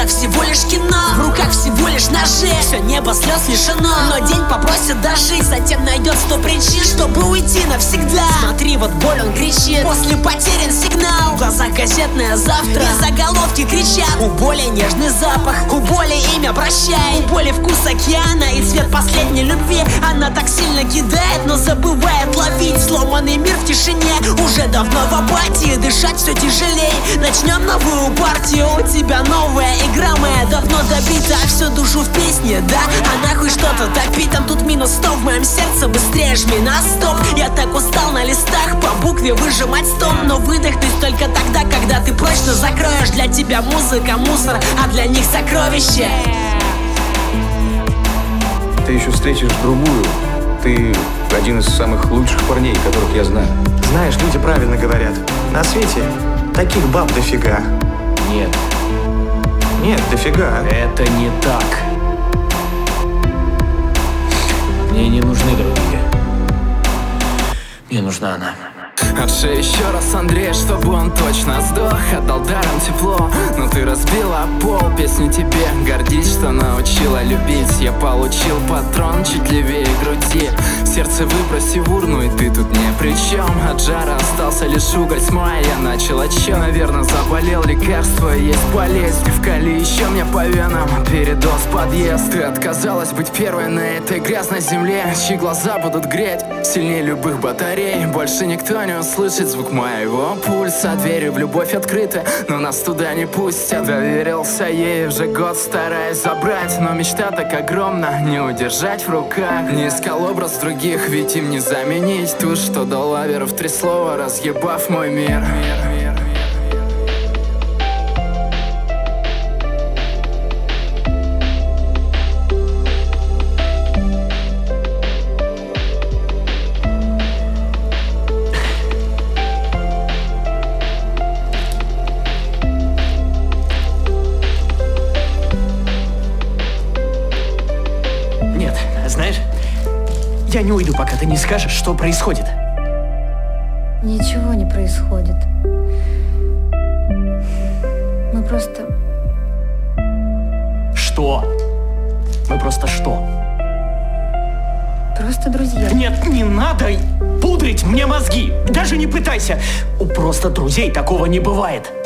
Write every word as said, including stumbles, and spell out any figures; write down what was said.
глазах всего лишь кино, в руках всего лишь ножи. Все небо слез лишено, но день попросит дожить. Затем найдет сто причин, чтобы уйти навсегда. Смотри, вот боль он кричит, после потерян сигнал. В глазах газетное завтра, и заголовки кричат: у боли нежный запах, у боли имя прощай, у боли вкус океана и цвет последней любви. Она так сильно кидает, но забывает ловить. Сломанный мир в тишине, уже давно в апатии. Дышать все тяжелей, начнем новую партию. У тебя новая игра, моя давно добита. Всю душу в песне, да? А нахуй что-то топить, там тут минус сто в моем сердце. Быстрее жми на стоп. Я так устал на листах по букве выжимать стон. Но выдохнуть только тогда, когда ты прочно закроешь. Для тебя музыка мусор, а для них сокровище. Ты еще встретишь другую. Ты один из самых лучших парней, которых я знаю. Знаешь, люди правильно говорят. На свете таких баб дофига. Нет. Нет, дофига. Это не так. Мне не нужны другие. Мне нужна она. Отши еще раз Андрей, чтобы он точно сдох. Отдал даром тепло, но ты разбила пол. Песню тебе гордись, что научила любить. Я получил патрон чуть левее груди. Сердце выброси в урну, и ты тут ни при чем. От жара остался лишь уголь, с мая я начал отчет. Наверное, заболел, лекарство есть болезнь. Вкали еще мне по венам, передоз подъезд. Ты отказалась быть первой на этой грязной земле, чьи глаза будут греть сильнее любых батарей. Больше никто не услышит звук моего пульса. Двери в любовь открыты, но нас туда не пустят. Доверился ей уже год, стараясь забрать, но мечта так огромна, не удержать в руках. Не искал образ других, ведь им не заменить ту, что до лаверов три слова, разъебав мой мир. Знаешь, я не уйду, пока ты не скажешь, что происходит. Ничего не происходит. Мы просто... Что? Мы просто что? Просто друзья. Нет, не надо пудрить мне мозги. Даже не пытайся. У просто друзей такого не бывает.